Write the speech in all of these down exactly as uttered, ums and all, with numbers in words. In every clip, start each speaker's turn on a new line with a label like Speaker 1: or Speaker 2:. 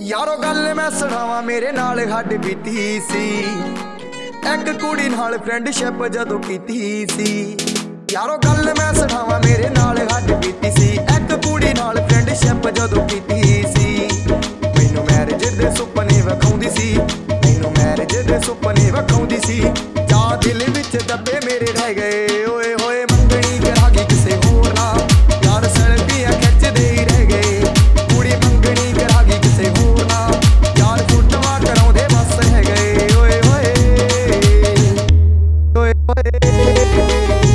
Speaker 1: यारो गल मैं सुनावा मेरे नाल हड्ड बीती सी, एक कुड़ी नाल फ्रेंडशिप जदों कीती सी। यारो गल मैं सुनावा मेरे नाल हड्ड बीती सी, एक कुड़ी नाल फ्रेंडशिप जदों कीती सी। मैनू मैरिज दे सुपने विखाउंदी सी, मैनू मैरिज दे सुपने विखाउंदी सी। जा दिल विच दबे मेरे रह गए ओए होए, मंगनी करा गई किसे होर नाल, यार सैल्फियां खिचदे ही रह गए। कुड़ी मंगनी करा गई किसे होर नाल, यार फोटोआं कराउंदे बस रह गए ओए होए ओए होए।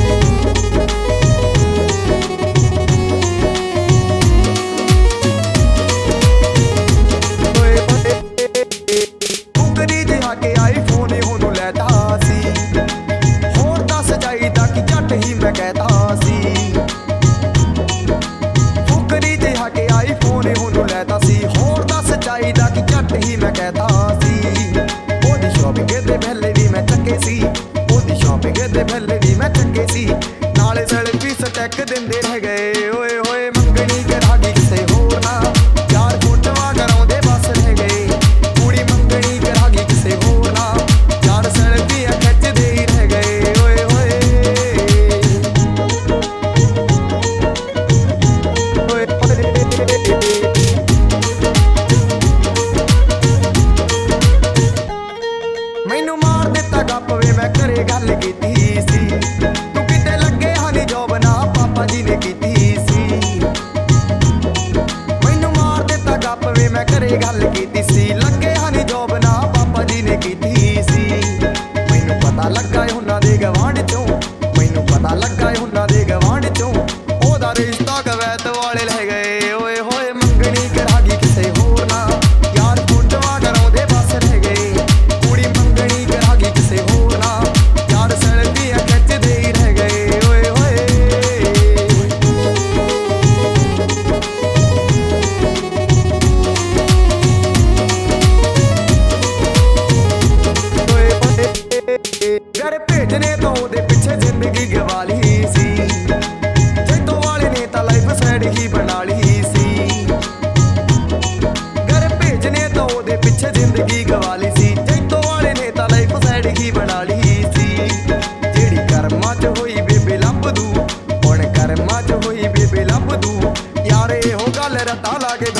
Speaker 1: मैं कहता सी फुकरी ते आके आई फोन हुनु लैता सी, होर दस चाहिदा कि झट ही मैं कहता सी। ओदी शॉपिंग दे पहले भी मैं चक्के सी, ओदी शॉपिंग दे पहले भी मैं चक्के सी। नाले सेल्फी स्टैक दिंदे रह गए ओए होए, मंगनी करा गई किसे होर नाल, यार फोटोआं कराउंदे बस रह गए। कुड़ी मंगनी करा गई किसे होर नाल, यार सेल्फियां खिचदे ही रह गए ओए होए। मैनू मार दिता गप वे मैं घरे गल कीती सी, तू किते लगे हानी जॉब ना पापा जी ने कीती सी। मैनू मार दिता गप वे मैं घरे गल कीती सी, लगे हानी जॉब ना पापा जी ने कीती सी। मैनू पता लगा उन्हां दे गवांढ चों, मैनू पता लगा उन्हां दे गवांढ चों, ओदा रिश्ता कवैत वाले रह गए ओए होए। मंगनी करा गई किसे होर नाल, यार फोटोआं कराउंदे बस रह गए। कुड़ी मंगनी करा गई किसे होर नाल, यार सेल्फियां खिचदे ही रह गए ओए होए ओए होए। घर भेजने तो ओदे पिछे जिंदगी गवा ली सी, जैतों वाले ने तां लाइफ सैड ही बना ली सी। घर भेजने तो ओदे पिछे जिंदगी गवा ली सी, जैतों वाले ने तां लाइफ सैड ही बना ली सी। जेड़ी कर्मां च होई बेबे लभ दू, हुण कर्मां च होई बेबे लभ दू, यार इहो गल रत्ता ला के